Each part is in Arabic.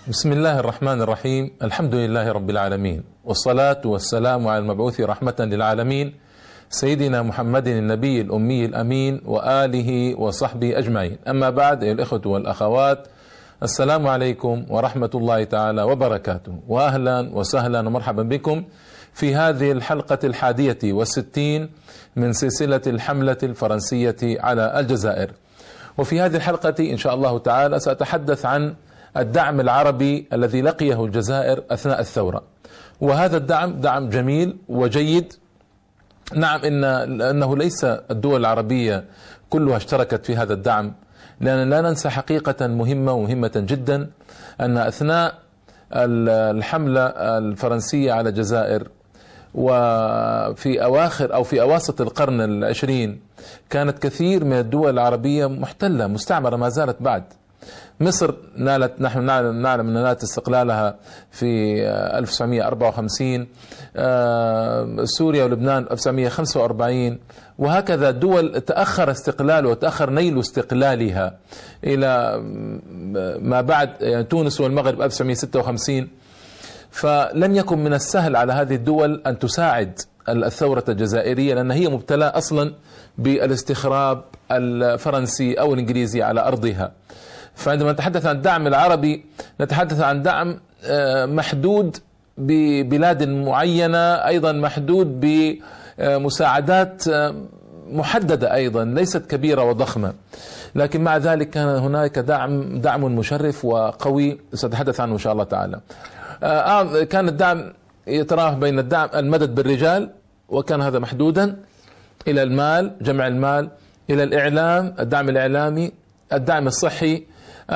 بسم الله الرحمن الرحيم. الحمد لله رب العالمين، والصلاة والسلام على المبعوث رحمة للعالمين سيدنا محمد النبي الأمي الأمين وآله وصحبه أجمعين. أما بعد، أيها الإخوة والأخوات، السلام عليكم ورحمة الله تعالى وبركاته، وأهلا وسهلا ومرحبا بكم في هذه الحلقة 61 من سلسلة الحملة الفرنسية على الجزائر. وفي هذه الحلقة إن شاء الله تعالى سأتحدث عن الدعم العربي الذي لقيه الجزائر أثناء الثورة. وهذا الدعم دعم جميل وجيد. نعم، إنه ليس الدول العربية كلها اشتركت في هذا الدعم، لأن لا ننسى حقيقة مهمة ومهمة جدا، أن أثناء الحملة الفرنسية على الجزائر وفي أواخر أو في أواسط القرن العشرين كانت كثير من الدول العربية محتلة مستعمرة، ما زالت بعد. مصر نحن نعلم أن نالت استقلالها في 1954، سوريا ولبنان 1945، وهكذا دول تأخر استقلال وتأخر نيل استقلالها إلى ما بعد، يعني تونس والمغرب 1956. فلم يكن من السهل على هذه الدول أن تساعد الثورة الجزائرية، لأن هي مبتلى أصلا بالاستخراب الفرنسي أو الإنجليزي على أرضها. فعندما نتحدث عن الدعم العربي نتحدث عن دعم محدود ببلاد معينة، أيضا محدود بمساعدات محددة أيضا ليست كبيرة وضخمة، لكن مع ذلك كان هناك دعم مشرف وقوي سأتحدث عنه إن شاء الله تعالى. كان الدعم يتراوح بين الدعم المدد بالرجال، وكان هذا محدودا، إلى المال، جمع المال، إلى الإعلام، الدعم الإعلامي، الدعم الصحي،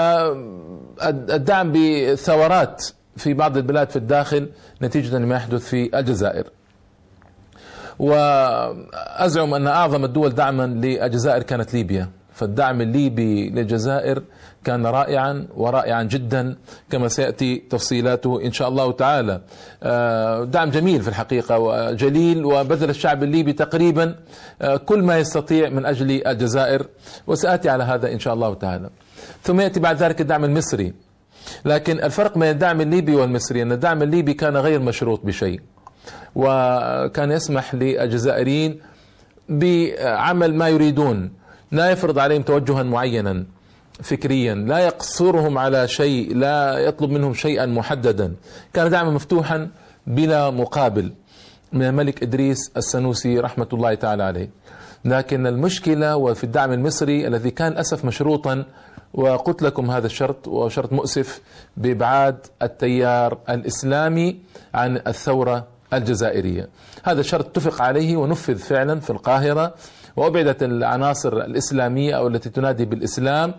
الدعم بثورات في بعض البلاد في الداخل نتيجة لما يحدث في الجزائر. وأزعم أن أعظم الدول دعما للجزائر كانت ليبيا، فالدعم الليبي للجزائر كان رائعا جدا، كما سيأتي تفصيلاته إن شاء الله تعالى. دعم جميل في الحقيقة وجليل، وبذل الشعب الليبي تقريبا كل ما يستطيع من أجل الجزائر، وسأتي على هذا إن شاء الله تعالى. ثم يأتي بعد ذلك الدعم المصري، لكن الفرق بين الدعم الليبي والمصري أن الدعم الليبي كان غير مشروط بشيء، وكان يسمح للجزائريين بعمل ما يريدون، لا يفرض عليهم توجها معينا فكريا، لا يقصرهم على شيء، لا يطلب منهم شيئا محددا. كان دعما مفتوحا بلا مقابل من الملك إدريس السنوسي رحمة الله تعالى عليه. لكن المشكلة وفي الدعم المصري الذي كان أسف مشروطا، وقلت لكم هذا الشرط وشرط مؤسف، بإبعاد التيار الإسلامي عن الثورة الجزائرية. هذا الشرط اتفق عليه ونفذ فعلا في القاهرة، وأبعدت العناصر الإسلامية أو التي تنادي بالإسلام،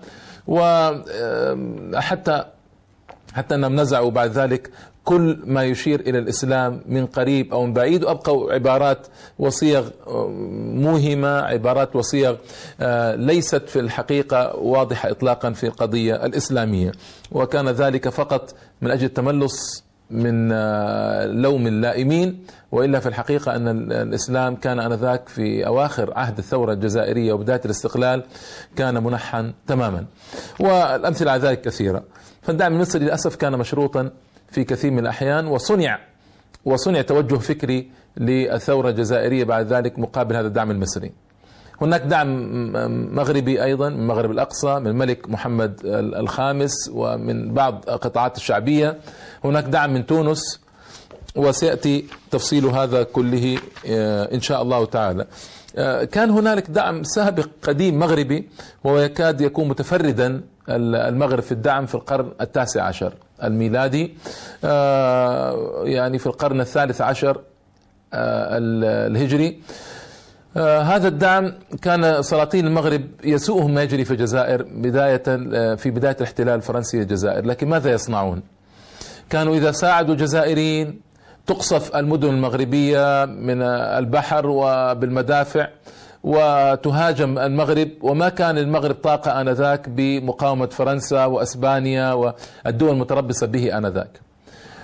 وحتى أنهم نزعوا بعد ذلك كل ما يشير إلى الإسلام من قريب أو من بعيد، وأبقوا عبارات وصيغ موهمة، عبارات وصيغ ليست في الحقيقة واضحة إطلاقا في القضية الإسلامية، وكان ذلك فقط من أجل التملص من لوم اللائمين. وإلا في الحقيقة أن الإسلام كان آنذاك في أواخر عهد الثورة الجزائرية وبداية الاستقلال كان منحا تماما، والأمثلة على ذلك كثيرة. فالدعم المصري للأسف كان مشروطا في كثير من الأحيان، وصنع توجه فكري للثورة الجزائرية بعد ذلك مقابل هذا الدعم المصري. هناك دعم مغربي أيضا من المغرب الأقصى، من الملك محمد الخامس ومن بعض القطاعات الشعبية. هناك دعم من تونس، وسيأتي تفصيل هذا كله إن شاء الله تعالى. كان هنالك دعم سابق قديم مغربي، وهو يكاد يكون متفردا المغرب في الدعم في القرن 19 الميلادي، يعني في القرن 13 الهجري. هذا الدعم كان سلاطين المغرب يسوءهم ما يجري في الجزائر في بداية الاحتلال الفرنسي للجزائر، لكن ماذا يصنعون؟ كانوا إذا ساعدوا الجزائريين تقصف المدن المغربية من البحر وبالمدافع وتهاجم المغرب، وما كان المغرب طاقة آنذاك بمقاومة فرنسا وأسبانيا والدول المتربصة به آنذاك.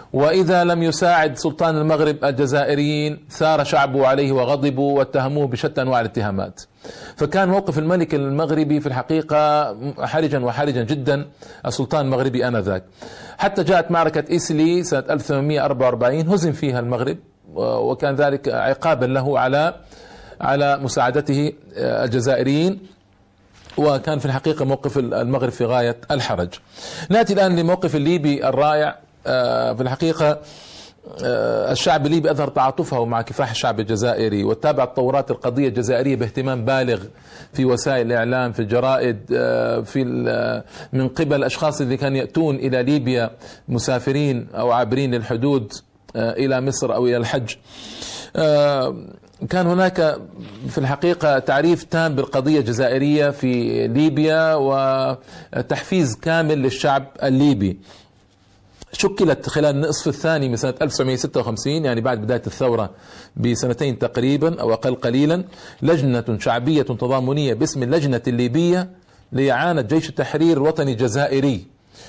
وإذا لم يساعد سلطان المغرب الجزائريين ثار شعبه عليه وغضبوا واتهموه بشتى أنواع الاتهامات. فكان موقف الملك المغربي في الحقيقة حرجا وحرجا جدا، السلطان المغربي آنذاك، حتى جاءت معركة إيسلي سنة 1844 هزم فيها المغرب، وكان ذلك عقابا له على مساعدته الجزائريين، وكان في الحقيقة موقف المغرب في غاية الحرج. نأتي الآن لموقف الليبي الرائع. في الحقيقة الشعب الليبي أظهر تعاطفه مع كفاح الشعب الجزائري، وتابع تطورات القضية الجزائرية باهتمام بالغ في وسائل الإعلام، في الجرائد، من قبل الأشخاص اللي كانوا يأتون إلى ليبيا مسافرين أو عابرين للحدود إلى مصر أو إلى الحج. كان هناك في الحقيقة تعريف تام بالقضية الجزائرية في ليبيا وتحفيز كامل للشعب الليبي. شكلت خلال النصف الثاني من سنة 1956، يعني بعد بداية الثورة بسنتين تقريبا أو أقل قليلا، لجنة شعبية تضامنية باسم اللجنة الليبية لإعانة جيش التحرير الوطني الجزائري،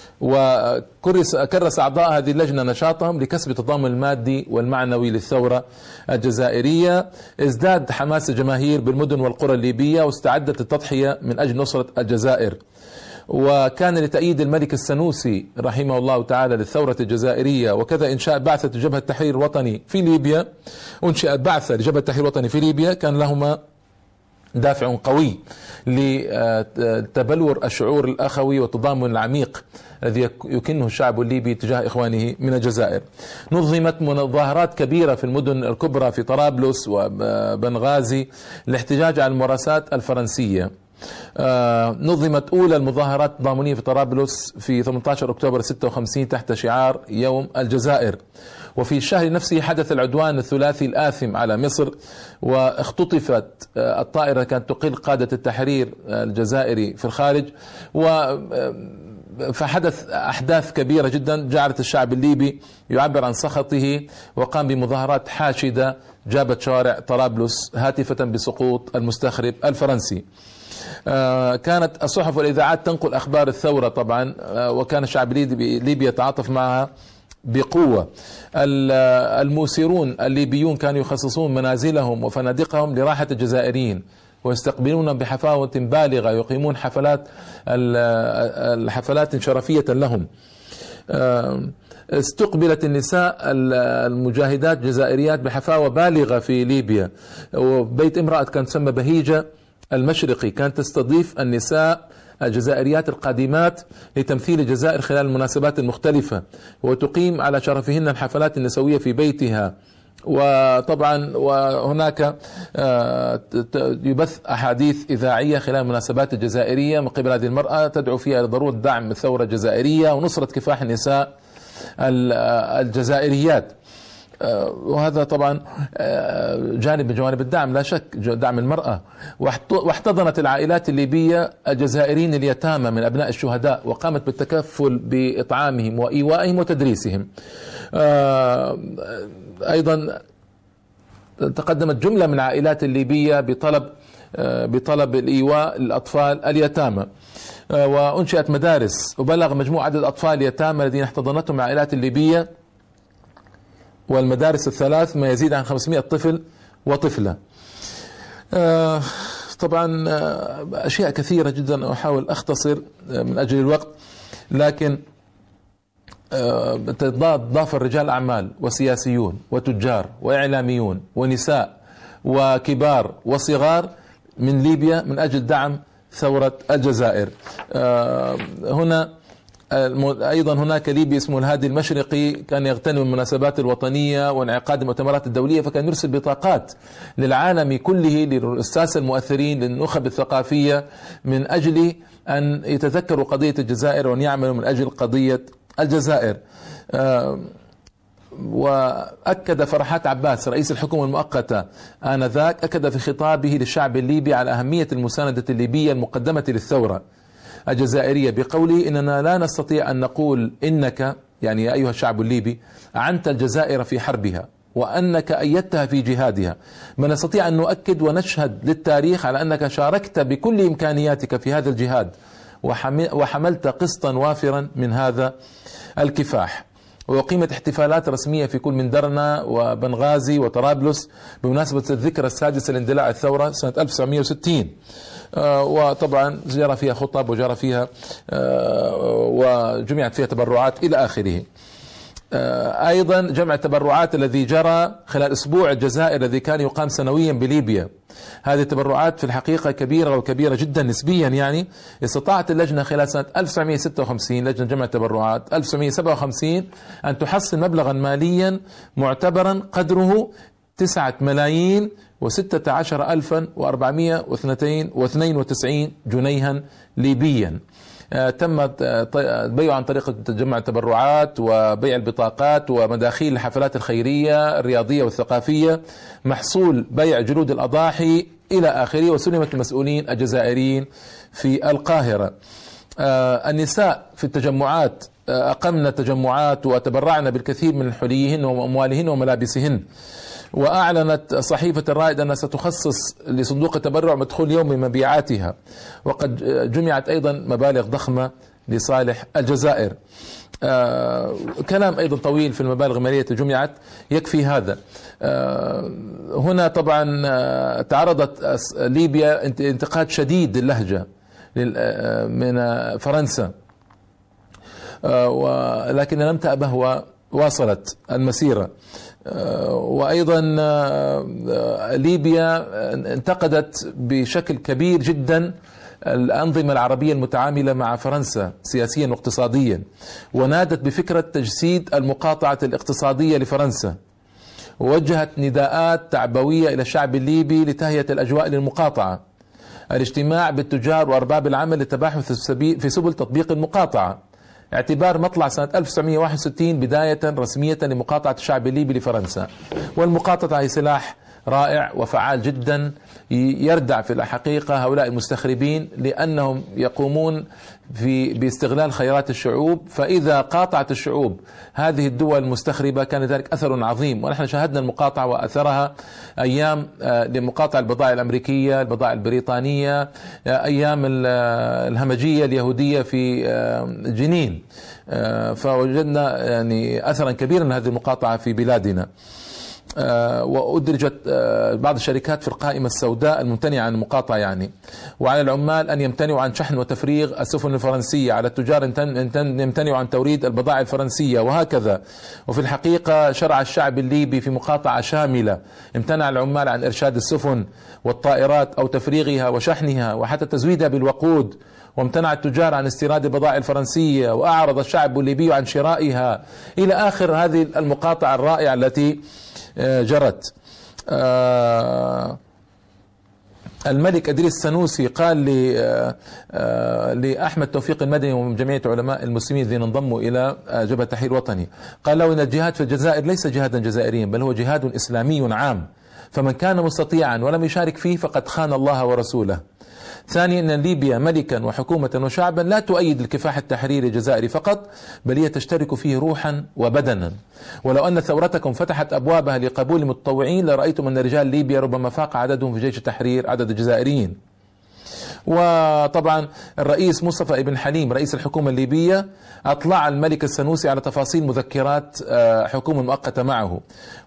وكرس أعضاء هذه اللجنة نشاطهم لكسب التضامن المادي والمعنوي للثورة الجزائرية. ازداد حماس الجماهير بالمدن والقرى الليبية، واستعدت التضحية من أجل نصرة الجزائر. وكان لتأييد الملك السنوسي رحمه الله تعالى للثورة الجزائرية، وكذا إنشاء بعثة جبهة التحرير الوطني في ليبيا، أنشئت بعثة لجبهة التحرير الوطني في ليبيا، كان لهما دافع قوي لتبلور الشعور الأخوي والتضامن العميق الذي يكنه الشعب الليبي تجاه إخوانه من الجزائر. نظمت مظاهرات كبيرة في المدن الكبرى في طرابلس وبنغازي للاحتجاج على الممارسات الفرنسية. نظمت أولى المظاهرات التضامنية في طرابلس في 18 أكتوبر 56 تحت شعار يوم الجزائر. وفي الشهر نفسه حدث العدوان الثلاثي الآثم على مصر، واختطفت الطائرة كانت تقل قادة التحرير الجزائري في الخارج، فحدث أحداث كبيرة جدا جعلت الشعب الليبي يعبر عن سخطه، وقام بمظاهرات حاشدة جابت شوارع طرابلس هاتفة بسقوط المستخرب الفرنسي. كانت الصحف والإذاعات تنقل أخبار الثورة طبعا، وكان الشعب الليبي يتعاطف معها بقوة. الموسرون الليبيون كانوا يخصصون منازلهم وفنادقهم لراحة الجزائريين، ويستقبلون بحفاوة بالغة، يقيمون حفلات شرفية لهم. استقبلت النساء المجاهدات الجزائريات بحفاوة بالغة في ليبيا، وبيت امرأة كان تسمى بهيجة المشرقي كانت تستضيف النساء الجزائريات القادمات لتمثيل الجزائر خلال المناسبات المختلفة، وتقيم على شرفهن الحفلات النسوية في بيتها. وطبعا وهناك يبث أحاديث إذاعية خلال المناسبات الجزائرية من قبل هذه المرأة تدعو فيها لضرورة دعم الثورة الجزائرية ونصرة كفاح النساء الجزائريات. وهذا طبعا جانب من جوانب الدعم لا شك، دعم المرأة. واحتضنت العائلات الليبية الجزائريين اليتامى من أبناء الشهداء، وقامت بالتكفل بإطعامهم وإيوائهم وتدريسهم. أيضا تقدمت جملة من العائلات الليبية بطلب الإيواء للأطفال اليتامى، وأنشئت مدارس، وبلغ مجموع عدد الأطفال اليتامى الذين احتضنتهم العائلات الليبية والمدارس الثلاث ما يزيد عن 500 طفل وطفلة. طبعا أشياء كثيرة جدا أحاول أختصر من أجل الوقت، لكن تضاف رجال أعمال وسياسيون وتجار وإعلاميون ونساء وكبار وصغار من ليبيا من أجل دعم ثورة الجزائر. هنا أيضا هناك ليبي اسمه الهادي المشرقي كان يغتنم المناسبات الوطنية وانعقاد المؤتمرات الدولية، فكان يرسل بطاقات للعالم كله للساسة المؤثرين للنخب الثقافية من أجل أن يتذكروا قضية الجزائر وأن يعملوا من أجل قضية الجزائر. وأكد فرحات عباس رئيس الحكومة المؤقتة آنذاك، أكد في خطابه للشعب الليبي على أهمية المساندة الليبية المقدمة للثورة الجزائرية بقوله: إننا لا نستطيع أن نقول إنك، يعني يا أيها الشعب الليبي، أعنت الجزائر في حربها وأنك أيدتها في جهادها، ما نستطيع أن نؤكد ونشهد للتاريخ على أنك شاركت بكل إمكانياتك في هذا الجهاد وحملت قسطا وافرا من هذا الكفاح. وأقيمت احتفالات رسمية في كل من درنا وبنغازي وطرابلس بمناسبة الذكرى السادسة لاندلاع الثورة سنة 1960. وطبعا جرى فيها خطب وجرى فيها وجمعت فيها تبرعات إلى آخره. أيضا جمع التبرعات الذي جرى خلال أسبوع الجزائر الذي كان يقام سنويا بليبيا، هذه التبرعات في الحقيقة كبيرة وكبيرة جدا نسبيا. يعني استطاعت اللجنة خلال سنة 1956 لجنة جمع التبرعات 1957 أن تحصل مبلغا ماليا معتبرا قدره 9,016,492 جنيها ليبيا. تم بيعه عن طريق جمع التبرعات وبيع البطاقات ومداخيل الحفلات الخيرية الرياضية والثقافية، محصول بيع جلود الأضاحي إلى آخره، وسلمت المسؤولين الجزائريين في القاهرة. النساء في التجمعات أقمنا تجمعات وتبرعنا بالكثير من حليهن وأموالهن وملابسهن. وأعلنت صحيفة الرائد أنها ستخصص لصندوق التبرع مدخول يومي مبيعاتها، وقد جمعت أيضا مبالغ ضخمة لصالح الجزائر. كلام أيضا طويل في المبالغ المالية جمعت، يكفي هذا. هنا طبعا تعرضت ليبيا انتقاد شديد اللهجة من فرنسا، ولكن لم تأبه وواصلت المسيرة. وأيضا ليبيا انتقدت بشكل كبير جدا الأنظمة العربية المتعاملة مع فرنسا سياسيا واقتصاديا، ونادت بفكرة تجسيد المقاطعة الاقتصادية لفرنسا، ووجهت نداءات تعبوية إلى الشعب الليبي لتهيئة الأجواء للمقاطعة، الاجتماع بالتجار وأرباب العمل للتباحث في سبل تطبيق المقاطعة، اعتبار مطلع سنة 1961 بداية رسمية لمقاطعة الشعب الليبي لفرنسا. والمقاطعة هي سلاح رائع وفعال جدا يردع في الحقيقة هؤلاء المستخربين، لأنهم يقومون باستغلال خيرات الشعوب، فإذا قاطعت الشعوب هذه الدول المستخربة كان ذلك أثر عظيم. ونحن شاهدنا المقاطعة وأثرها أيام لمقاطعة البضائع الأمريكية، البضائع البريطانية، أيام الهمجية اليهودية في جنين، فوجدنا يعني أثرا كبيرا من هذه المقاطعة في بلادنا. وأدرجت بعض الشركات في القائمة السوداء الممتنعة عن المقاطعة يعني. وعلى العمال أن يمتنعوا عن شحن وتفريغ السفن الفرنسية، على التجار أن يمتنعوا عن توريد البضائع الفرنسية، وهكذا. وفي الحقيقة شرع الشعب الليبي في مقاطعة شاملة، امتنع العمال عن إرشاد السفن والطائرات أو تفريغها وشحنها وحتى تزويدها بالوقود، وامتنع التجار عن استيراد البضائع الفرنسية، وأعرض الشعب الليبي عن شرائها، إلى آخر هذه المقاطعة الرائعة التي جرت. الملك أدريس السنوسي قال لأحمد توفيق المدني ومن جمعية علماء المسلمين الذين انضموا إلى جبهة التحرير الوطني، قال له إن الجهاد في الجزائر ليس جهادا جزائريا، بل هو جهاد إسلامي عام، فمن كان مستطيعا ولم يشارك فيه فقد خان الله ورسوله. ثانيا أن ليبيا ملكا وحكومة وشعبا لا تؤيد الكفاح التحريري الجزائري فقط، بل هي تشترك فيه روحا وبدنا. ولو أن ثورتكم فتحت أبوابها لقبول المتطوعين لرأيتم أن رجال ليبيا ربما فاق عددهم في جيش التحرير عدد الجزائريين. وطبعا الرئيس مصطفى ابن حليم رئيس الحكومة الليبية أطلع الملك السنوسي على تفاصيل مذكرات حكومة مؤقتة معه،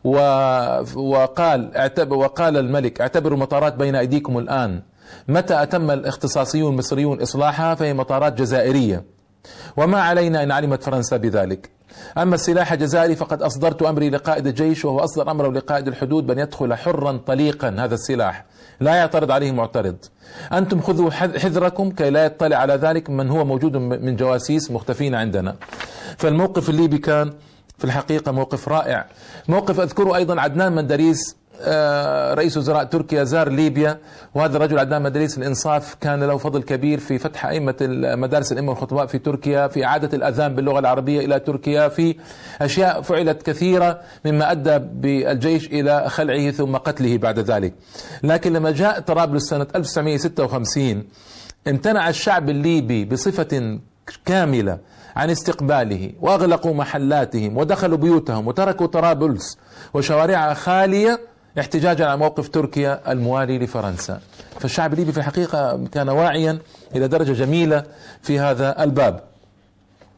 وقال الملك: اعتبروا المطارات بين أيديكم الآن، متى أتم الاختصاصيون المصريون إصلاحها فهي مطارات جزائرية، وما علينا إن علمت فرنسا بذلك. أما السلاح الجزائري فقد أصدرت أمري لقائد الجيش، وهو أصدر أمره لقائد الحدود بأن يدخل حرا طليقا هذا السلاح، لا يعترض عليه معترض. أنتم خذوا حذركم كي لا يطلع على ذلك من هو موجود من جواسيس مختفين عندنا. فالموقف الليبي كان في الحقيقة موقف رائع. موقف أذكره أيضا عدنان مندريس رئيس وزراء تركيا زار ليبيا، وهذا الرجل عدنان مندريس الإنصاف كان له فضل كبير في فتح أئمة مدارس الأئمة والخطباء في تركيا، في إعادة الأذان باللغة العربية إلى تركيا، في أشياء فعلت كثيرة مما أدى بالجيش إلى خلعه ثم قتله بعد ذلك. لكن لما جاء طرابلس سنة 1956 امتنع الشعب الليبي بصفة كاملة عن استقباله، وأغلقوا محلاتهم ودخلوا بيوتهم وتركوا طرابلس وشوارعها خالية احتجاجا على موقف تركيا الموالي لفرنسا. فالشعب الليبي في الحقيقة كان واعيا إلى درجة جميلة في هذا الباب.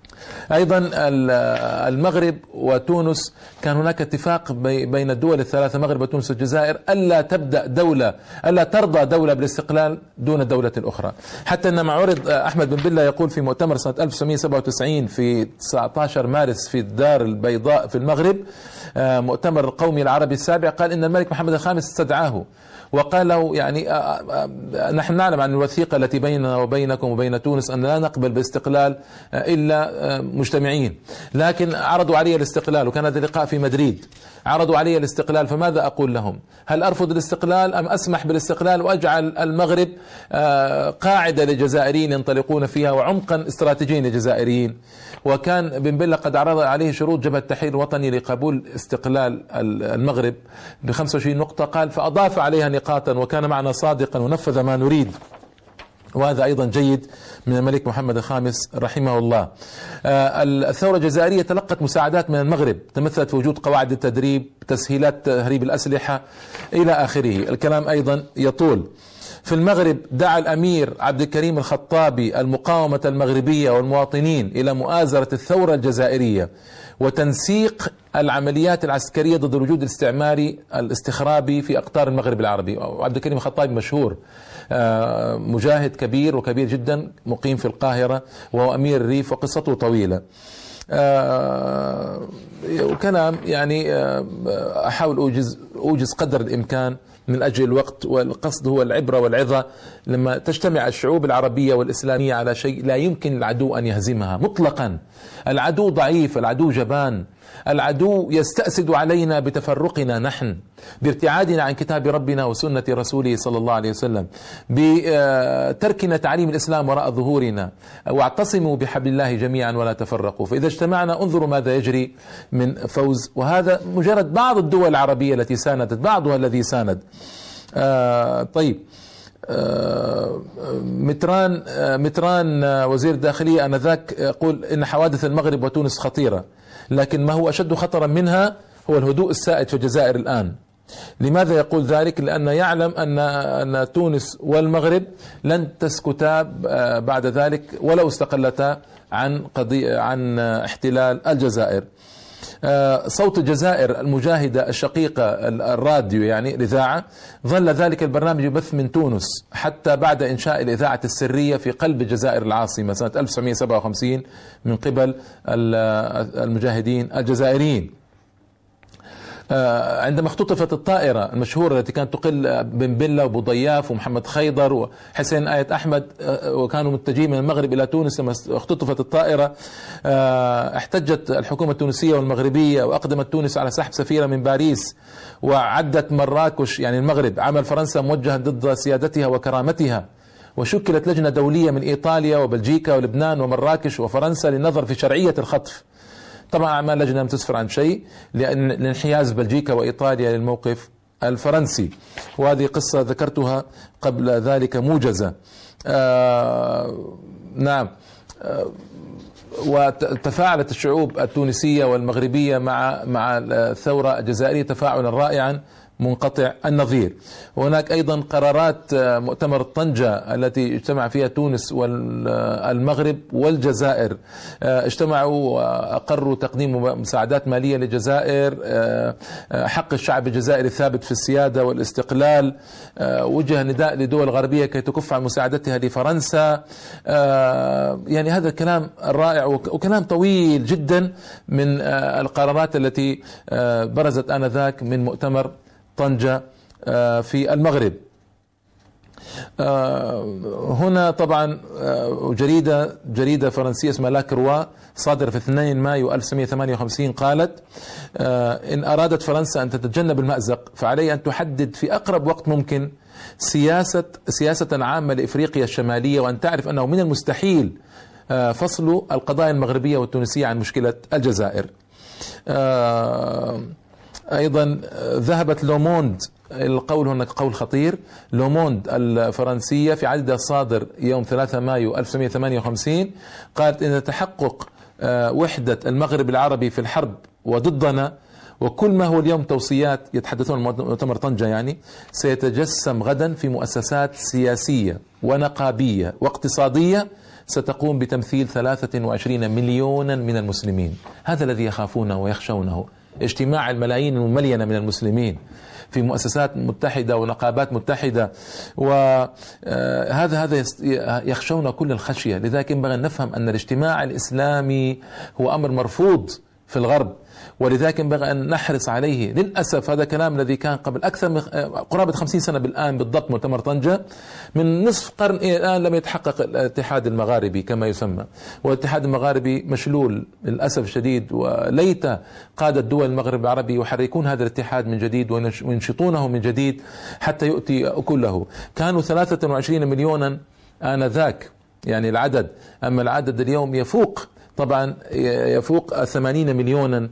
أيضا المغرب وتونس كان هناك اتفاق بين الدول الثلاثة المغرب وتونس والجزائر ألا ترضى دولة بالاستقلال دون دولة أخرى، حتى أن معورد أحمد بن بلة يقول في مؤتمر سنة 1997 في 19 مارس في الدار البيضاء في المغرب، مؤتمر القومي العربي السابع، قال إن الملك محمد الخامس استدعاه وقال له يعني نحن نعلم عن الوثيقة التي بيننا وبينكم وبين تونس أن لا نقبل بالاستقلال إلا مجتمعين، لكن عرضوا علي الاستقلال، وكان هذا اللقاء في مدريد، عرضوا علي الاستقلال، فماذا أقول لهم؟ هل أرفض الاستقلال أم أسمح بالاستقلال وأجعل المغرب قاعدة للجزائريين ينطلقون فيها وعمقا استراتيجيا للجزائريين؟ وكان بن بلة قد عرض عليه شروط جبهة التحرير الوطني لقبول استقلال المغرب ب 25 نقطة، قال فأضاف عليها نقاطا وكان معنا صادقا ونفذ ما نريد، وهذا أيضا جيد من الملك محمد الخامس رحمه الله. الثورة الجزائرية تلقت مساعدات من المغرب تمثلت في وجود قواعد التدريب، تسهيلات تهريب الأسلحة إلى آخره، الكلام أيضا يطول. في المغرب دعا الأمير عبد الكريم الخطابي المقاومة المغربية والمواطنين إلى مؤازرة الثورة الجزائرية وتنسيق العمليات العسكرية ضد الوجود الاستعماري الاستخرابي في أقطار المغرب العربي. وعبد الكريم الخطابي مشهور، مجاهد كبير وكبير جدا، مقيم في القاهرة وهو أمير الريف، وقصته طويلة. وكلام يعني أحاول أوجز قدر الإمكان من أجل الوقت، والقصد هو العبرة والعظة. لما تجتمع الشعوب العربية والإسلامية على شيء لا يمكن العدو أن يهزمها مطلقا. العدو ضعيف، العدو جبان، العدو يستأسد علينا بتفرقنا نحن، بابتعادنا عن كتاب ربنا وسنة رسوله صلى الله عليه وسلم، بتركنا تعليم الإسلام وراء ظهورنا. واعتصموا بحبل الله جميعا ولا تفرقوا. فإذا اجتمعنا انظروا ماذا يجري من فوز. وهذا مجرد بعض الدول العربية التي ساندت، بعضها الذي ساند. طيب، متران وزير الداخلية آنذاك يقول إن حوادث المغرب وتونس خطيرة، لكن ما هو أشد خطرا منها هو الهدوء السائد في الجزائر الآن. لماذا يقول ذلك؟ لأنه يعلم أن تونس والمغرب لن تسكتا بعد ذلك ولو استقلتا عن احتلال الجزائر. صوت الجزائر المجاهدة الشقيقة الراديو يعني الإذاعة، ظل ذلك البرنامج يبث من تونس حتى بعد إنشاء الإذاعة السرية في قلب الجزائر العاصمة سنة 1957 من قبل المجاهدين الجزائريين. عندما اختطفت الطائرة المشهورة التي كانت تقل بن بلة وابو ضياف ومحمد خيضر وحسين آية أحمد، وكانوا متجهين من المغرب إلى تونس، لما اختطفت الطائرة احتجت الحكومة التونسية والمغربية، وأقدمت تونس على سحب سفيرة من باريس، وعدت مراكش يعني المغرب عمل فرنسا موجها ضد سيادتها وكرامتها، وشكلت لجنة دولية من إيطاليا وبلجيكا ولبنان ومراكش وفرنسا للنظر في شرعية الخطف. طبعا أعمال لجنة لم تسفر عن شيء لأن انحياز بلجيكا وإيطاليا للموقف الفرنسي، وهذه قصة ذكرتها قبل ذلك موجزة. نعم. وتفاعلت الشعوب التونسية والمغربية مع الثورة الجزائرية تفاعلا رائعا منقطع النظير. وهناك أيضا قرارات مؤتمر طنجة التي اجتمع فيها تونس والمغرب والجزائر، اجتمعوا وأقروا تقديم مساعدات مالية للجزائر، حق الشعب الجزائري الثابت في السيادة والاستقلال، وجه نداء لدول غربية كي تكف عن مساعدتها لفرنسا. يعني هذا الكلام الرائع وكلام طويل جدا من القرارات التي برزت آنذاك من مؤتمر طنجة في المغرب. هنا طبعا جريدة فرنسية اسمها لا كروا صادرة في 2 مايو 1958 قالت: إن أرادت فرنسا أن تتجنب المأزق فعليه أن تحدد في أقرب وقت ممكن سياسة عامة لإفريقيا الشمالية، وأن تعرف أنه من المستحيل فصل القضايا المغربية والتونسية عن مشكلة الجزائر. أيضا ذهبت لوموند، القول هناك قول خطير، لوموند الفرنسية في عدد صادر يوم 3 مايو 1958 قالت إن تحقق وحدة المغرب العربي في الحرب وضدنا وكل ما هو اليوم توصيات يتحدثون عن مؤتمر طنجة يعني سيتجسم غدا في مؤسسات سياسية ونقابية واقتصادية ستقوم بتمثيل 23 مليونا من المسلمين. هذا الذي يخافونه ويخشونه، اجتماع الملايين المملينة من المسلمين في مؤسسات متحدة ونقابات متحدة، وهذا يخشون كل الخشية. لذلك ينبغي أن نفهم أن الاجتماع الإسلامي هو أمر مرفوض في الغرب، ولذلك ينبغي أن نحرص عليه. للأسف هذا كلام الذي كان قبل أكثر من قرابة 50 سنة بالآن بالضبط، مؤتمر طنجة من نصف قرن إلى الآن لم يتحقق الاتحاد المغاربي كما يسمى، والاتحاد المغاربي مشلول للأسف الشديد. وليت قادة دول المغرب العربي يحركون هذا الاتحاد من جديد وينشطونه من جديد حتى يؤتي أكله. كانوا 23 مليونا آنذاك يعني العدد، أما العدد اليوم يفوق طبعا يفوق 80 مليونا،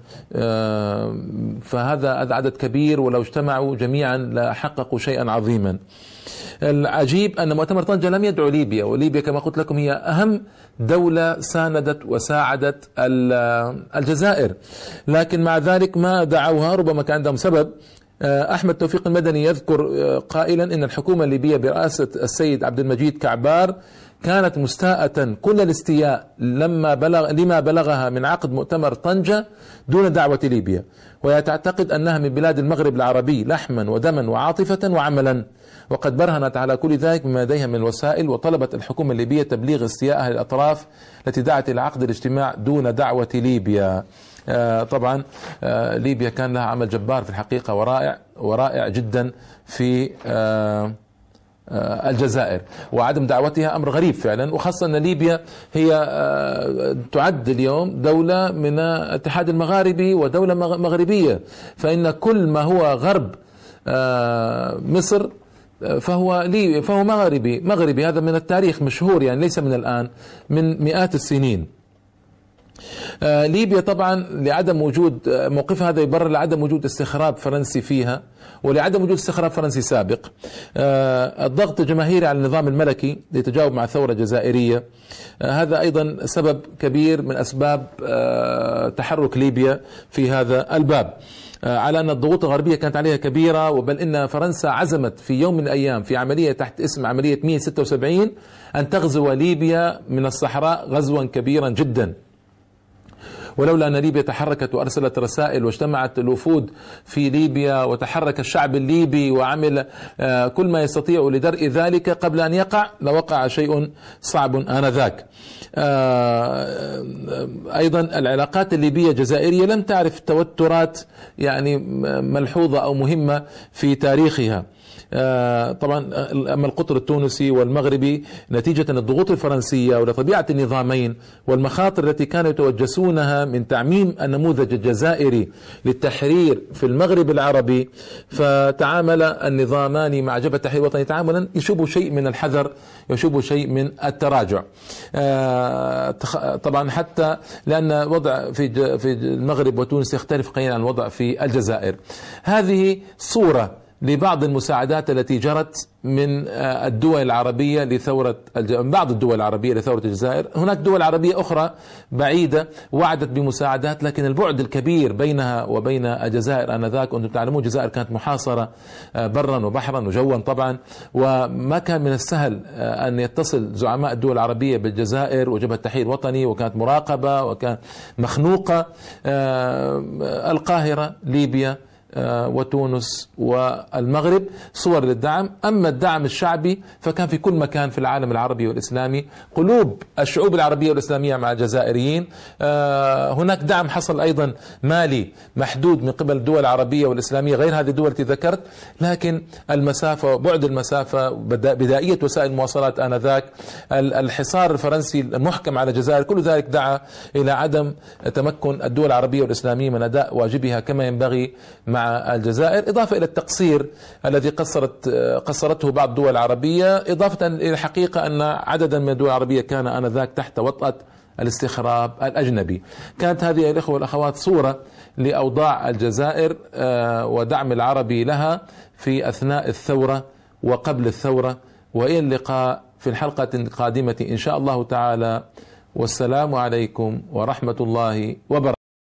فهذا عدد كبير، ولو اجتمعوا جميعا لحققوا شيئا عظيما. العجيب أن مؤتمر طنجة لم يدعو ليبيا، وليبيا كما قلت لكم هي أهم دولة ساندت وساعدت الجزائر، لكن مع ذلك ما دعوها، ربما كان عندهم سبب. أحمد توفيق المدني يذكر قائلا إن الحكومة الليبية برئاسة السيد عبد المجيد كعبار كانت مستاءة كل الاستياء لما بلغها من عقد مؤتمر طنجة دون دعوة ليبيا، وهي تعتقد أنها من بلاد المغرب العربي لحما ودما وعاطفة وعملا، وقد برهنت على كل ذلك بما لديها من الوسائل، وطلبت الحكومة الليبية تبليغ استيائها للأطراف التي دعت إلى عقد الاجتماع دون دعوة ليبيا. طبعا ليبيا كان لها عمل جبار في الحقيقة ورائع جدا في الجزائر، وعدم دعوتها أمر غريب فعلا، وخاصة أن ليبيا هي تعد اليوم دولة من الاتحاد المغاربي ودولة مغربية، فإن كل ما هو غرب مصر فهو مغربي. هذا من التاريخ مشهور، يعني ليس من الآن، من مئات السنين. ليبيا طبعا لعدم وجود موقفها هذا يبرر لعدم وجود استخراب فرنسي فيها، ولعدم وجود استخراب فرنسي سابق. الضغط الجماهيري على النظام الملكي ليتجاوب مع ثورة جزائرية، هذا أيضا سبب كبير من أسباب تحرك ليبيا في هذا الباب، على أن الضغوط الغربية كانت عليها كبيرة، وبل إن فرنسا عزمت في يوم من الأيام في عملية تحت اسم عملية 176 أن تغزو ليبيا من الصحراء غزوا كبيرا جدا. ولولا أن ليبيا تحركت وأرسلت رسائل واجتمعت الوفود في ليبيا وتحرك الشعب الليبي وعمل كل ما يستطيع لدرء ذلك قبل أن يقع، لوقع شيء صعب آنذاك. أيضا العلاقات الليبية الجزائرية لم تعرف توترات يعني ملحوظة أو مهمة في تاريخها. طبعا أما القطر التونسي والمغربي نتيجة الضغوط الفرنسية ولطبيعة النظامين والمخاطر التي كانوا يتوجسونها من تعميم النموذج الجزائري للتحرير في المغرب العربي، فتعامل النظامان مع جبهة التحرير الوطني تعاملا يشوب شيء من الحذر، يشوب شيء من التراجع. طبعا حتى لأن وضع في المغرب وتونس يختلف قليلا عن الوضع في الجزائر. هذه صورة لبعض المساعدات التي جرت من الدول العربية لثورة بعض الدول العربية لثورة الجزائر. هناك دول عربية أخرى بعيدة وعدت بمساعدات، لكن البعد الكبير بينها وبين الجزائر آنذاك، وأنتم تعلمون الجزائر كانت محاصرة برا وبحرا وجوا طبعا، وما كان من السهل أن يتصل زعماء الدول العربية بالجزائر وجبهة التحرير الوطني، وكانت مراقبة وكانت مخنوقة. القاهرة، ليبيا وتونس والمغرب صور للدعم. أما الدعم الشعبي فكان في كل مكان في العالم العربي والإسلامي، قلوب الشعوب العربية والإسلامية مع الجزائريين. هناك دعم حصل أيضا مالي محدود من قبل الدول العربية والإسلامية غير هذه الدول التي ذكرت، لكن المسافة وبعد المسافة، بدائية وسائل المواصلات آنذاك، الحصار الفرنسي المحكم على الجزائر، كل ذلك دعا إلى عدم تمكن الدول العربية والإسلامية من أداء واجبها كما ينبغي مع الجزائر، إضافة إلى التقصير الذي قصرته بعض الدول العربية، إضافة إلى الحقيقة أن عددا من الدول العربية كان آنذاك تحت وطأة الاستخراب الأجنبي. كانت هذه الإخوة والأخوات صورة لأوضاع الجزائر ودعم العربي لها في أثناء الثورة وقبل الثورة. وإلى اللقاء في الحلقة القادمة إن شاء الله تعالى، والسلام عليكم ورحمة الله وبركاته.